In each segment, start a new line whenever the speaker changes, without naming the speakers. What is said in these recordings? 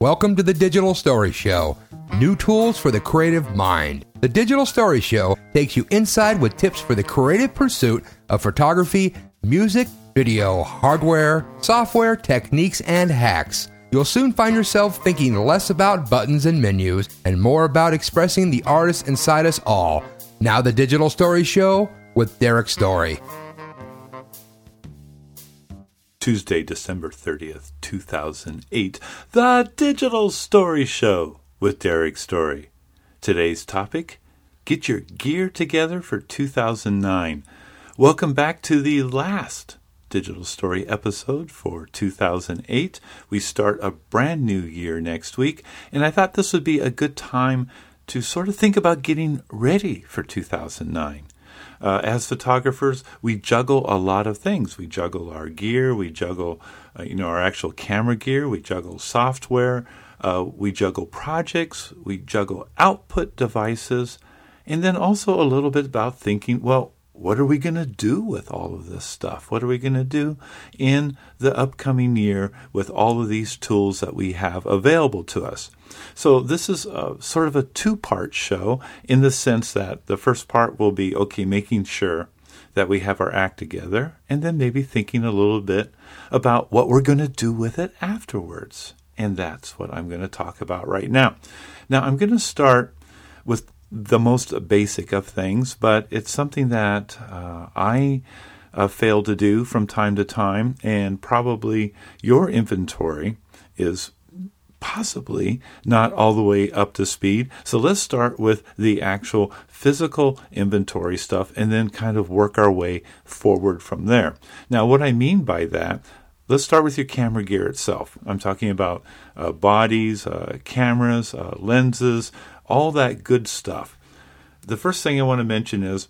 Welcome to the Digital Story Show. New tools for the creative mind. The Digital Story Show takes you inside with tips for the creative pursuit of photography, music, video, hardware, software, techniques, and hacks. You'll soon find yourself thinking less about buttons and menus and more about expressing the artist inside us all. Now the Digital Story Show with Derek Story.
Tuesday, December 30th, 2008, The Digital Story Show with Derek Story. Today's topic, get your gear together for 2009. Welcome back to the last Digital Story episode for 2008. We start a brand new year next week, and I thought this would be a good time to sort of think about getting ready for 2009. As photographers, we juggle a lot of things. We juggle our gear, we juggle our actual camera gear, we juggle software, we juggle projects, we juggle output devices, and then also a little bit about thinking, well, what are we going to do with all of this stuff? What are we going to do in the upcoming year with all of these tools that we have available to us? So this is sort of a two-part show in the sense that the first part will be, making sure that we have our act together, and then maybe thinking a little bit about what we're going to do with it afterwards. And that's what I'm going to talk about right now. Now, I'm going to start with the most basic of things, but it's something that I fail to do from time to time, and probably your inventory is possibly not all the way up to speed. So let's start with the actual physical inventory stuff and then kind of work our way forward from there. Now, what I mean by that, let's start with your camera gear itself. I'm talking about bodies, cameras, lenses, all that good stuff. The first thing I want to mention is,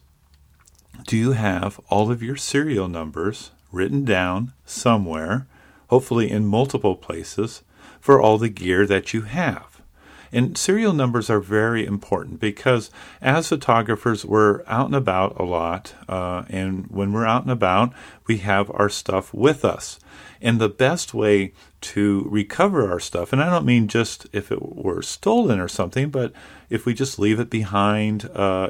do you have all of your serial numbers written down somewhere, hopefully in multiple places, for all the gear that you have? And serial numbers are very important because as photographers, we're out and about a lot. And when we're out and about, we have our stuff with us. And the best way to recover our stuff, and I don't mean just if it were stolen or something, but if we just leave it behind,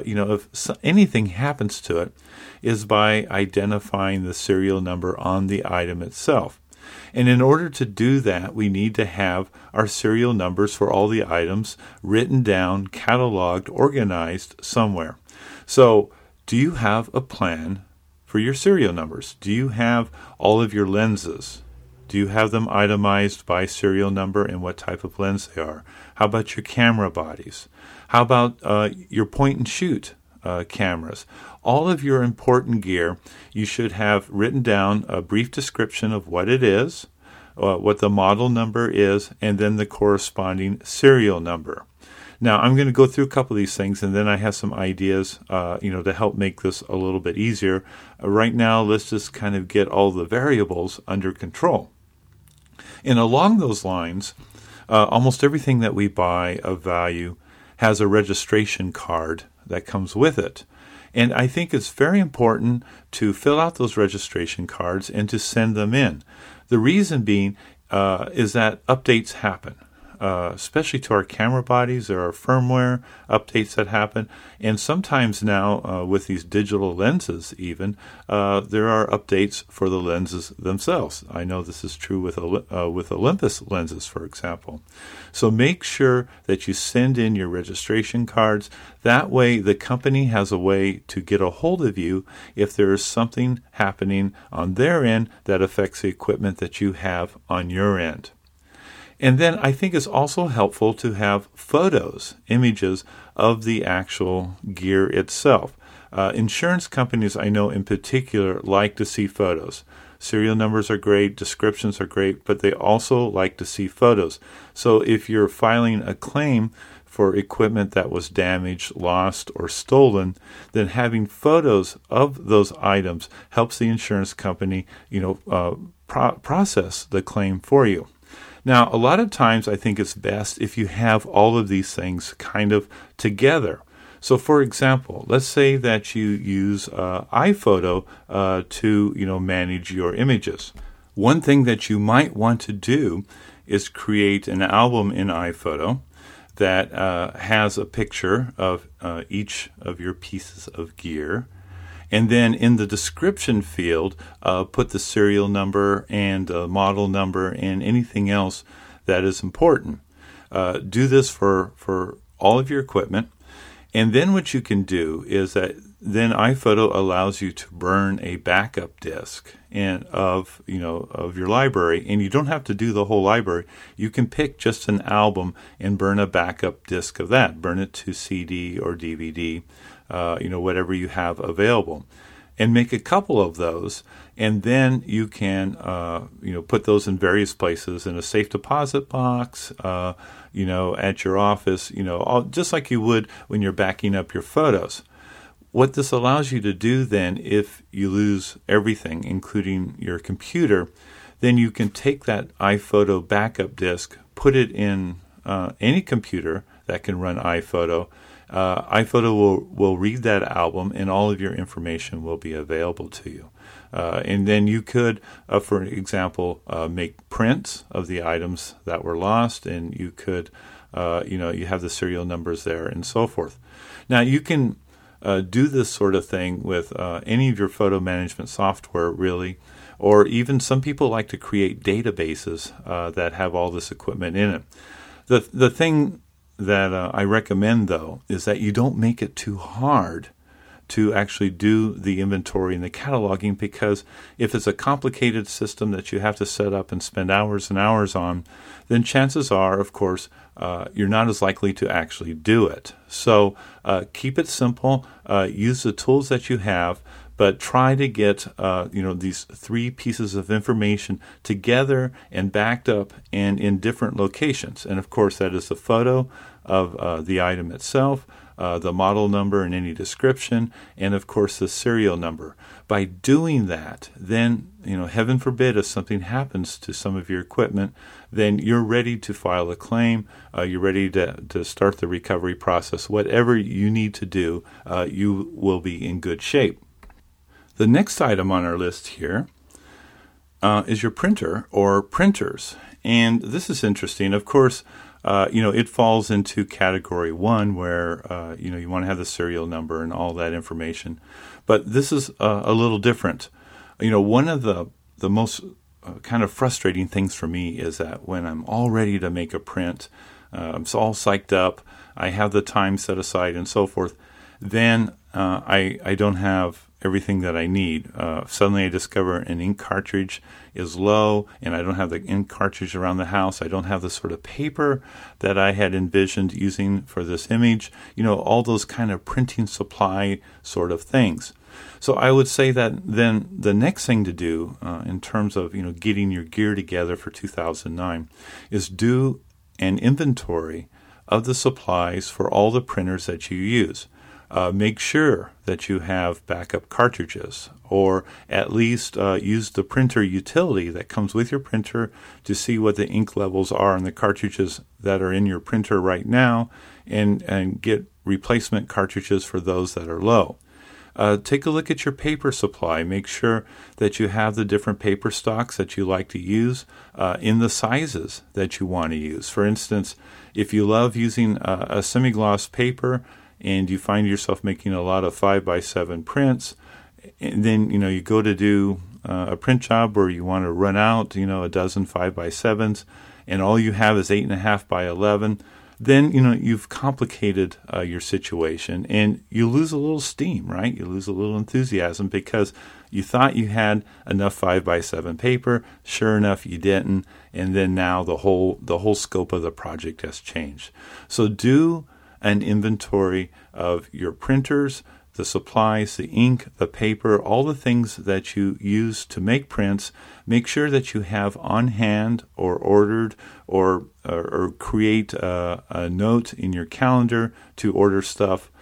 if anything happens to it, is by identifying the serial number on the item itself. And in order to do that, we need to have our serial numbers for all the items written down, cataloged, organized somewhere. So, do you have a plan for your serial numbers? Do you have all of your lenses? Do you have them itemized by serial number and what type of lens they are? How about your camera bodies? How about your point and shoot cameras? All of your important gear, you should have written down a brief description of what it is, what the model number is, and then the corresponding serial number. Now, I'm going to go through a couple of these things, and then I have some ideas, to help make this a little bit easier. Right now, let's just kind of get all the variables under control. And along those lines, almost everything that we buy of value has a registration card that comes with it. And I think it's very important to fill out those registration cards and to send them in. The reason being is that updates happen. Especially to our camera bodies. There are firmware updates that happen. And sometimes now, with these digital lenses even, there are updates for the lenses themselves. I know this is true with Olympus lenses, for example. So make sure that you send in your registration cards. That way, the company has a way to get a hold of you if there is something happening on their end that affects the equipment that you have on your end. And then I think it's also helpful to have photos, images of the actual gear itself. Insurance companies, I know in particular, like to see photos. Serial numbers are great, descriptions are great, but they also like to see photos. So if you're filing a claim for equipment that was damaged, lost, or stolen, then having photos of those items helps the insurance company, process the claim for you. Now, a lot of times I think it's best if you have all of these things kind of together. So, for example, let's say that you use iPhoto to, manage your images. One thing that you might want to do is create an album in iPhoto that has a picture of each of your pieces of gear. And then in the description field, put the serial number and model number and anything else that is important. Do this for all of your equipment. And then what you can do is that then iPhoto allows you to burn a backup disk of your library, and you don't have to do the whole library. You can pick just an album and burn a backup disk of that. Burn it to CD or DVD, whatever you have available, and make a couple of those. And then you can put those in various places in a safe deposit box, at your office, just like you would when you're backing up your photos. What this allows you to do then, if you lose everything, including your computer, then you can take that iPhoto backup disk, put it in any computer that can run iPhoto. iPhoto will read that album, and all of your information will be available to you. And then you could, for example, make prints of the items that were lost, and you could, you have the serial numbers there and so forth. Now, you can do this sort of thing with any of your photo management software, really, or even some people like to create databases that have all this equipment in it. The thing that I recommend, though, is that you don't make it too hard to actually do the inventory and the cataloging, because if it's a complicated system that you have to set up and spend hours and hours on, then chances are, of course, you're not as likely to actually do it. So keep it simple, use the tools that you have, but try to get these three pieces of information together and backed up and in different locations. And of course, that is the photo of the item itself, the model number and any description, and of course the serial number. By doing that, then, heaven forbid if something happens to some of your equipment, then you're ready to file a claim, you're ready to start the recovery process. Whatever you need to do, you will be in good shape. The next item on our list here is your printer or printers. And this is interesting. Of course, it falls into category 1 where, you want to have the serial number and all that information. But this is a little different. One of the most kind of frustrating things for me is that when I'm all ready to make a print, I'm all psyched up, I have the time set aside and so forth, then I don't have everything that I need. Suddenly I discover an ink cartridge is low, and I don't have the ink cartridge around the house. I don't have the sort of paper that I had envisioned using for this image. All those kind of printing supply sort of things. So I would say that then the next thing to do in terms of getting your gear together for 2009 is do an inventory of the supplies for all the printers that you use. Make sure that you have backup cartridges, or at least use the printer utility that comes with your printer to see what the ink levels are in the cartridges that are in your printer right now, and get replacement cartridges for those that are low. Take a look at your paper supply. Make sure that you have the different paper stocks that you like to use in the sizes that you want to use. For instance, if you love using a semi-gloss paper, and you find yourself making a lot of 5x7 prints, and then you go to do a print job where you want to run out a dozen 5x7s, and all you have is 8.5 by 11, then you've complicated your situation, and you lose a little steam, right? You lose a little enthusiasm because you thought you had enough 5x7 paper. Sure enough, you didn't, and then now the whole scope of the project has changed. So do an inventory of your printers, the supplies, the ink, the paper, all the things that you use to make prints. Make sure that you have on hand or ordered or create a note in your calendar to order stuff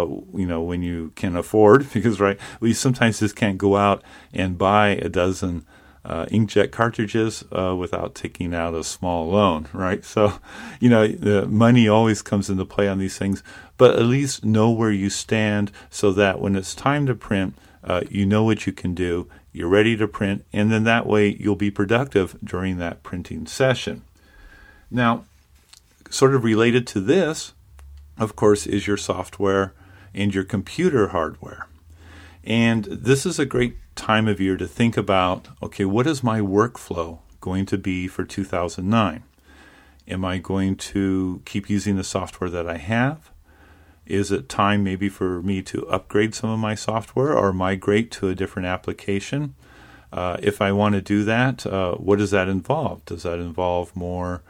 when you can afford, because we sometimes just can't go out and buy a dozen inkjet cartridges without taking out a small loan, right? So, the money always comes into play on these things, but at least know where you stand so that when it's time to print, you know what you can do you're ready to print, and then that way you'll be productive during that printing session. Now, sort of related to this, of course, is your software and your computer hardware. And this is a great time of year to think about, okay, what is my workflow going to be for 2009? Am I going to keep using the software that I have? Is it time maybe for me to upgrade some of my software or migrate to a different application? If I want to do that, what does that involve? Does that involve more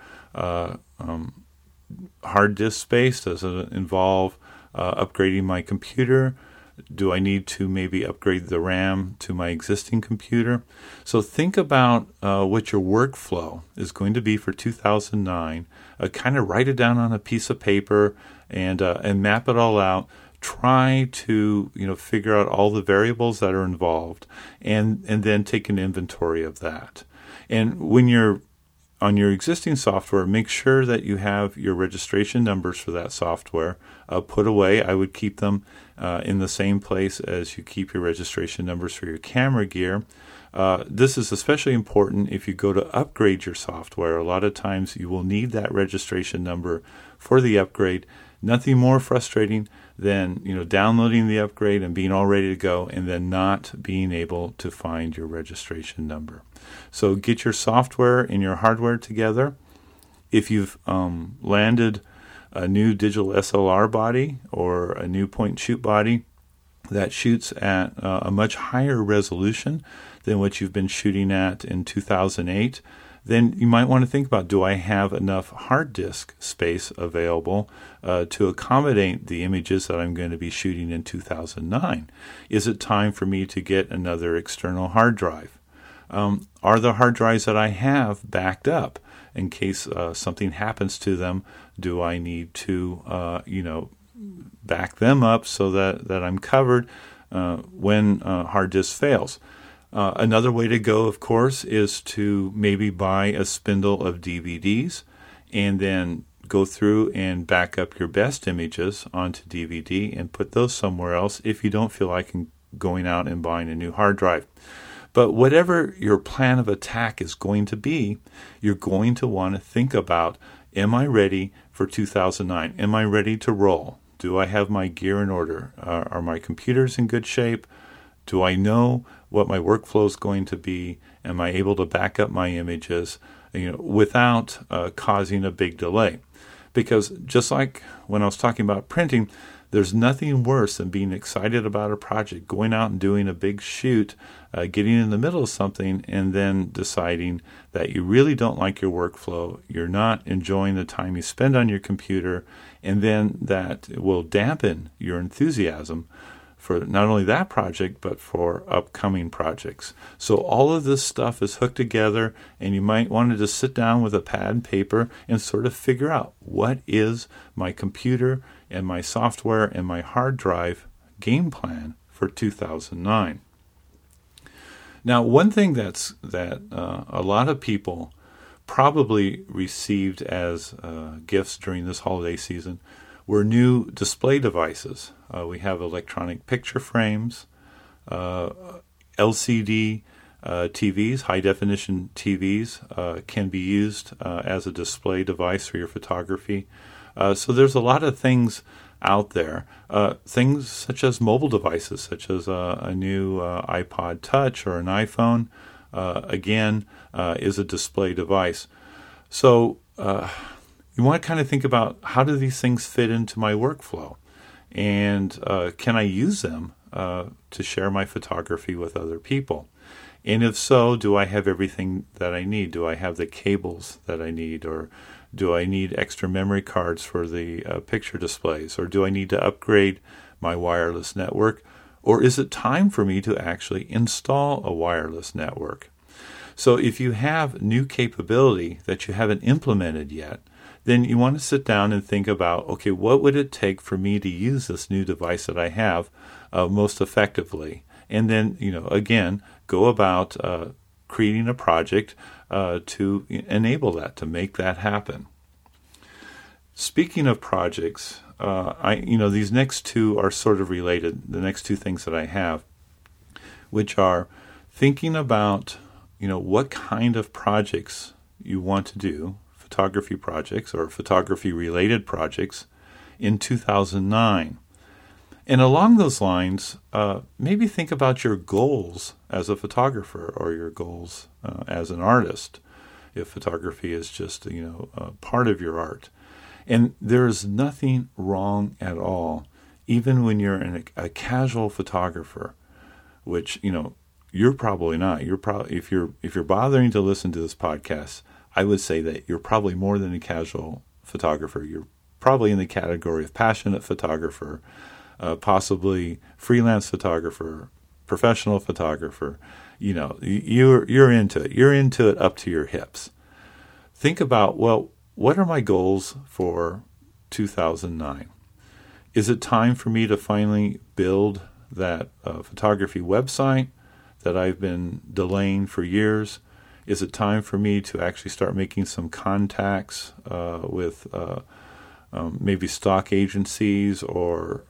hard disk space? Does it involve upgrading my computer? Do I need to maybe upgrade the RAM to my existing computer? So think about what your workflow is going to be for 2009. Kind of write it down on a piece of paper and map it all out. Try to figure out all the variables that are involved, and then take an inventory of that. And when you're on your existing software, make sure that you have your registration numbers for that software put away. I would keep them in the same place as you keep your registration numbers for your camera gear. This is especially important if you go to upgrade your software. A lot of times you will need that registration number for the upgrade. Nothing more frustrating than downloading the upgrade and being all ready to go and then not being able to find your registration number. So get your software and your hardware together. If you've landed a new digital SLR body or a new point-and-shoot body that shoots at a much higher resolution than what you've been shooting at in 2008, then you might want to think about, do I have enough hard disk space available to accommodate the images that I'm going to be shooting in 2009? Is it time for me to get another external hard drive? Are the hard drives that I have backed up in case something happens to them? Do I need to, back them up so that I'm covered when hard disk fails? Another way to go, of course, is to maybe buy a spindle of DVDs and then go through and back up your best images onto DVD and put those somewhere else if you don't feel like going out and buying a new hard drive. But whatever your plan of attack is going to be, you're going to want to think about, am I ready for 2009? Am I ready to roll? Do I have my gear in order? Are my computers in good shape? Do I know what my workflow is going to be? Am I able to back up my images without causing a big delay? Because just like when I was talking about printing, there's nothing worse than being excited about a project, going out and doing a big shoot, getting in the middle of something, and then deciding that you really don't like your workflow, you're not enjoying the time you spend on your computer, and then that will dampen your enthusiasm for not only that project, but for upcoming projects. So all of this stuff is hooked together, and you might want to just sit down with a pad and paper and sort of figure out, what is my computer and my software and my hard drive game plan for 2009? Now, one thing that a lot of people probably received as gifts during this holiday season were new display devices. We have electronic picture frames, LCD TVs, high-definition TVs can be used as a display device for your photography. So there's a lot of things out there, things such as mobile devices, such as a new iPod Touch or an iPhone, again, is a display device. So you want to kind of think about, how do these things fit into my workflow? And can I use them to share my photography with other people? And if so, do I have everything that I need? Do I have the cables that I need? Or do I need extra memory cards for the picture displays? Or do I need to upgrade my wireless network? Or is it time for me to actually install a wireless network? So if you have new capability that you haven't implemented yet, then you want to sit down and think about, okay, what would it take for me to use this new device that I have most effectively? And then, again, go about creating a project to enable that, to make that happen. Speaking of projects, these next two are sort of related, the next two things that I have, which are thinking about, what kind of projects you want to do, photography projects or photography-related projects in 2009. And along those lines, maybe think about your goals as a photographer or your goals as an artist, if photography is just, a part of your art. And there is nothing wrong at all, even when you're a casual photographer, which, you're probably not. You're probably, if you're bothering to listen to this podcast, I would say that you're probably more than a casual photographer. You're probably in the category of passionate photographer, possibly freelance photographer, professional photographer. You're into it. You're into it up to your hips. Think about, well, what are my goals for 2009? Is it time for me to finally build that photography website that I've been delaying for years? Is it time for me to actually start making some contacts with maybe stock agencies or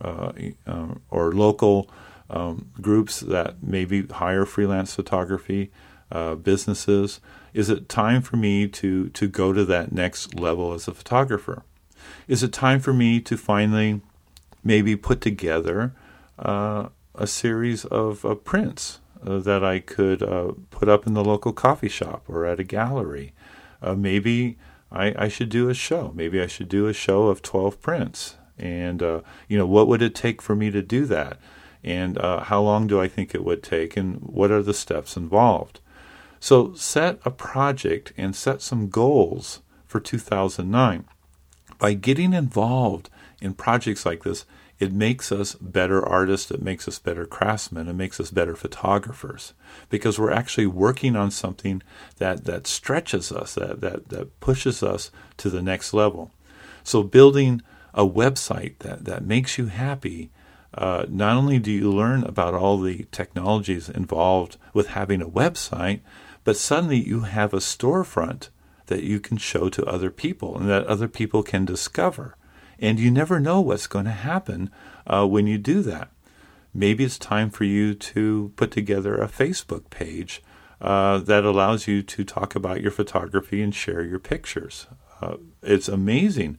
local groups that maybe hire freelance photography businesses? Is it time for me to go to that next level as a photographer? Is it time for me to finally maybe put together a series of prints that I could put up in the local coffee shop or at a gallery? Maybe I should do a show. Maybe I should do a show of 12 prints. And, what would it take for me to do that? And how long do I think it would take? And what are the steps involved? So set a project and set some goals for 2009. By getting involved in projects like this, it makes us better artists, it makes us better craftsmen, it makes us better photographers, because we're actually working on something that stretches us, that pushes us to the next level. So building a website that makes you happy, not only do you learn about all the technologies involved with having a website, but suddenly you have a storefront that you can show to other people and that other people can discover. And you never know what's going to happen when you do that. Maybe it's time for you to put together a Facebook page that allows you to talk about your photography and share your pictures. It's amazing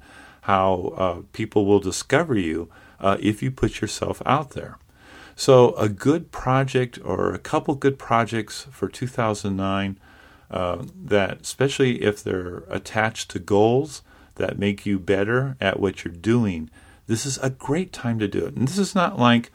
how people will discover you if you put yourself out there. So a good project or a couple good projects for 2009 that, especially if they're attached to goals that make you better at what you're doing, this is a great time to do it. And this is not like,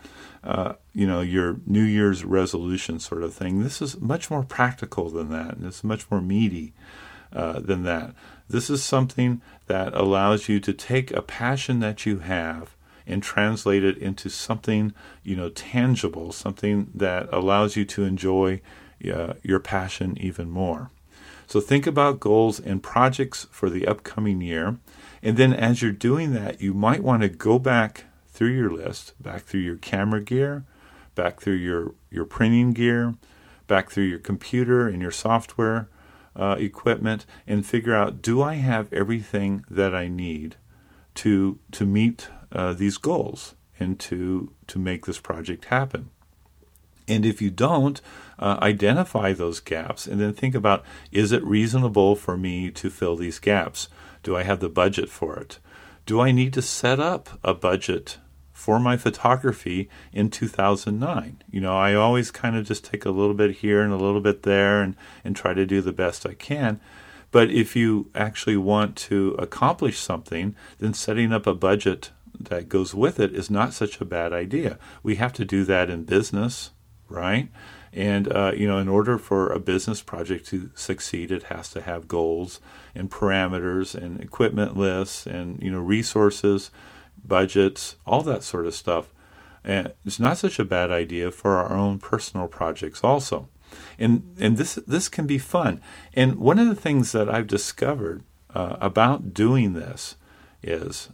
your New Year's resolution sort of thing. This is much more practical than that, and it's much more meaty than that. This is something that allows you to take a passion that you have and translate it into something, tangible, something that allows you to enjoy your passion even more. So think about goals and projects for the upcoming year. And then as you're doing that, you might want to go back through your list, back through your camera gear, back through your printing gear, back through your computer and your software equipment, and figure out, do I have everything that I need to meet these goals and to make this project happen? And if you don't, identify those gaps and then think about, is it reasonable for me to fill these gaps? Do I have the budget for it? Do I need to set up a budget for my photography in 2009? I always kind of just take a little bit here and a little bit there and try to do the best I can. But if you actually want to accomplish something, then setting up a budget that goes with it is not such a bad idea. We have to do that in business, right? And, in order for a business project to succeed, it has to have goals and parameters and equipment lists and, resources, budgets, all that sort of stuff. And it's not such a bad idea for our own personal projects also. And this can be fun. And one of the things that I've discovered about doing this is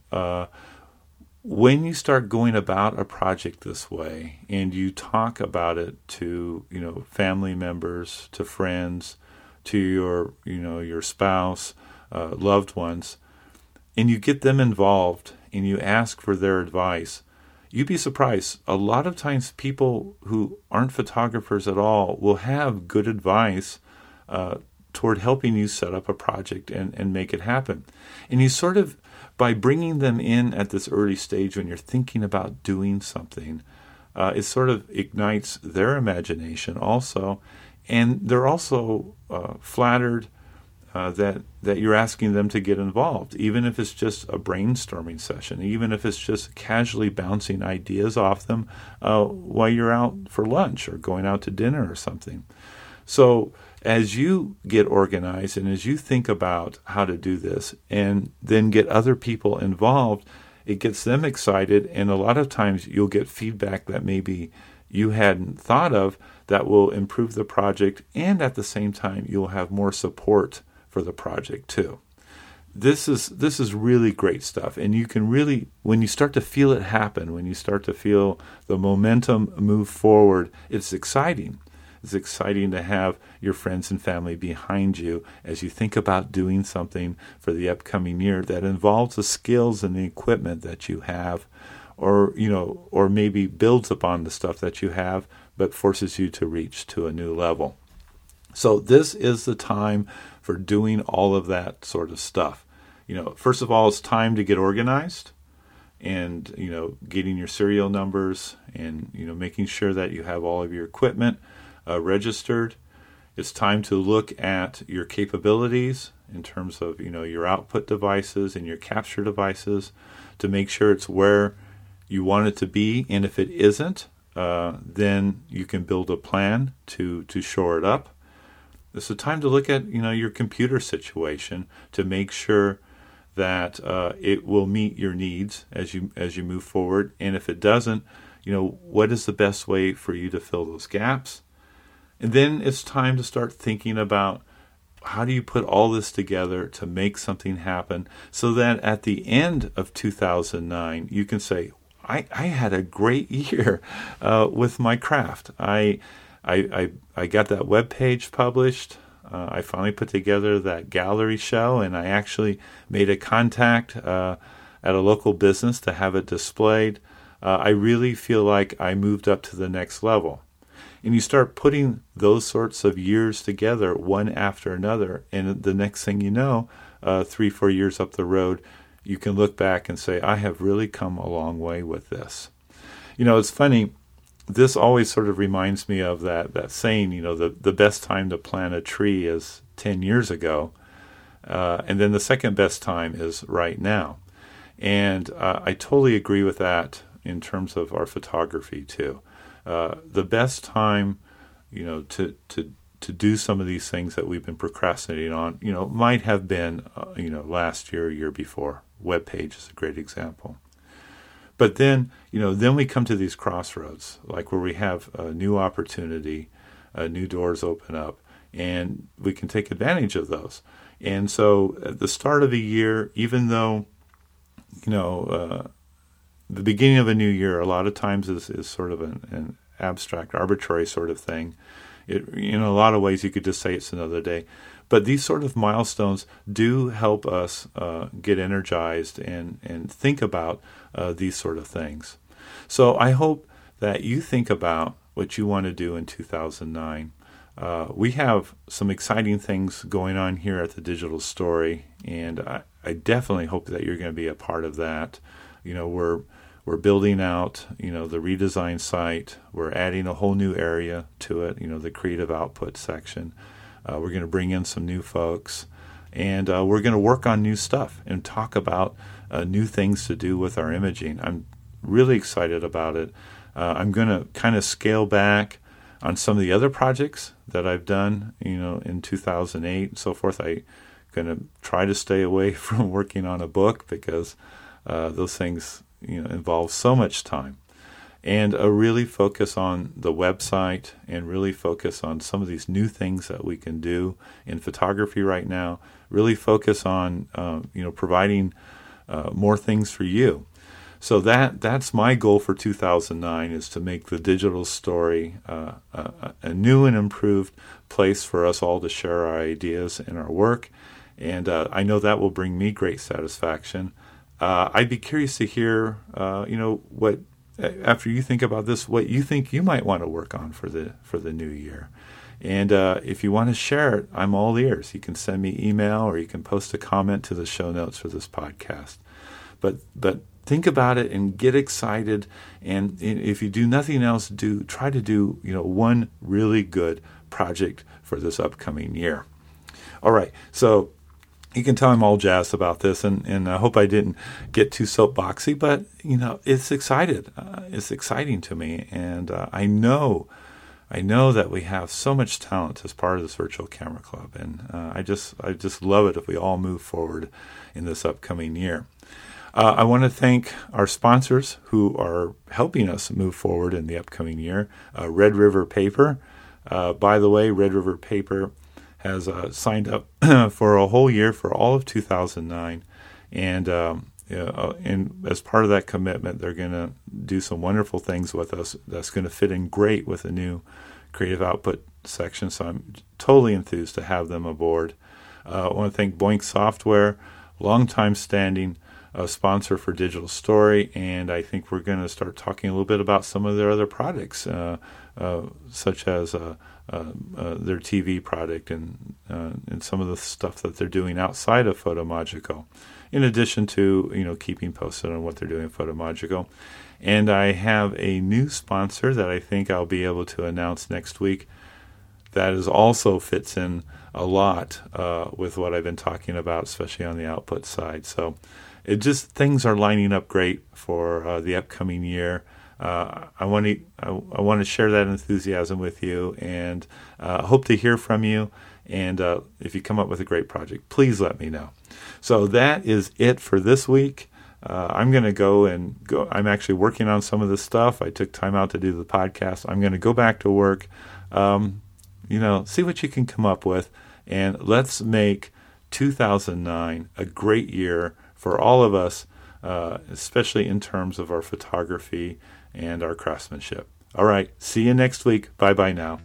when you start going about a project this way and you talk about it to, family members, to friends, to your spouse, loved ones, and you get them involved and you ask for their advice, you'd be surprised. A lot of times people who aren't photographers at all will have good advice toward helping you set up a project and make it happen. And you sort of, by bringing them in at this early stage when you're thinking about doing something, it sort of ignites their imagination also. And they're also flattered that you're asking them to get involved, even if it's just a brainstorming session, even if it's just casually bouncing ideas off them while you're out for lunch or going out to dinner or something. So as you get organized and as you think about how to do this and then get other people involved, it gets them excited, and a lot of times you'll get feedback that maybe you hadn't thought of that will improve the project, and at the same time you'll have more support for the project too. This is really great stuff, and you can really, when you start to feel it happen, when you start to feel the momentum move forward, it's exciting. It's exciting to have your friends and family behind you as you think about doing something for the upcoming year that involves the skills and the equipment that you have, or maybe builds upon the stuff that you have, but forces you to reach to a new level. So this is the time for doing all of that sort of stuff. First of all, it's time to get organized and, getting your serial numbers and, making sure that you have all of your equipment registered. It's time to look at your capabilities in terms of, your output devices and your capture devices to make sure it's where you want it to be. And if it isn't, then you can build a plan to shore it up. It's a time to look at, your computer situation to make sure that it will meet your needs as you move forward. And if it doesn't, what is the best way for you to fill those gaps? And then it's time to start thinking about how do you put all this together to make something happen so that at the end of 2009, you can say, I had a great year with my craft. I got that web page published. I finally put together that gallery show, and I actually made a contact at a local business to have it displayed. I really feel like I moved up to the next level. And you start putting those sorts of years together, one after another, and the next thing you know, 3-4 years up the road, you can look back and say, I have really come a long way with this. It's funny. This always sort of reminds me of that saying, the best time to plant a tree is 10 years ago, and then the second best time is right now. And I totally agree with that in terms of our photography too. The best time, to do some of these things that we've been procrastinating on, might have been, last year, year before. Web page is a great example. But then, then we come to these crossroads, like where we have a new opportunity, new doors open up, and we can take advantage of those. And so at the start of the year, even though, the beginning of a new year a lot of times is sort of an abstract, arbitrary sort of thing. In a lot of ways, you could just say it's another day. But these sort of milestones do help us get energized and think about these sort of things. So I hope that you think about what you want to do in 2009. We have some exciting things going on here at the Digital Story, and I definitely hope that you're going to be a part of that. We're building out, the redesigned site. We're adding a whole new area to it, the creative output section. We're going to bring in some new folks, and we're going to work on new stuff and talk about new things to do with our imaging. I'm really excited about it. I'm going to kind of scale back on some of the other projects that I've done, in 2008 and so forth. I'm going to try to stay away from working on a book because those things involve so much time, and really focus on the website and really focus on some of these new things that we can do in photography right now. Really focus on providing more things for you. So that's my goal for 2009, is to make the Digital Story a new and improved place for us all to share our ideas and our work, and I know that will bring me great satisfaction. I'd be curious to hear, what after you think about this, what you think you might want to work on for the new year. And if you want to share it, I'm all ears. You can send me email or you can post a comment to the show notes for this podcast. But think about it and get excited. And if you do nothing else, try to do one really good project for this upcoming year. All right, so you can tell I'm all jazzed about this, and I hope I didn't get too soapboxy, but it's exciting to me, and I know that we have so much talent as part of this virtual camera club, and I just love it if we all move forward in this upcoming year. I want to thank our sponsors who are helping us move forward in the upcoming year. Red River Paper. By the way, Red River Paper has signed up for a whole year for all of 2009, and as part of that commitment, they're going to do some wonderful things with us that's going to fit in great with the new Creative Output section, so I'm totally enthused to have them aboard. I want to thank Boink Software, longtime standing sponsor for Digital Story, and I think we're going to start talking a little bit about some of their other products, such as their TV product and some of the stuff that they're doing outside of PhotoMagico, in addition to keeping posted on what they're doing in PhotoMagico. And I have a new sponsor that I think I'll be able to announce next week that also fits in a lot with what I've been talking about, especially on the output side. So things are lining up great for the upcoming year. I want to share that enthusiasm with you, and hope to hear from you. And if you come up with a great project, please let me know. So that is it for this week. I'm going to go. I'm actually working on some of this stuff. I took time out to do the podcast. I'm going to go back to work. See what you can come up with, and let's make 2009 a great year for all of us, especially in terms of our photography and our craftsmanship. All right, see you next week. Bye-bye now.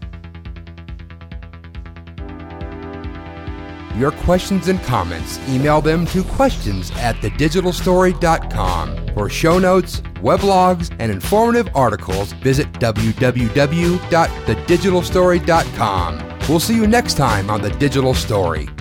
Your questions and comments, email them to questions@thedigitalstory.com. For show notes, weblogs, and informative articles, visit www.thedigitalstory.com. We'll see you next time on The Digital Story.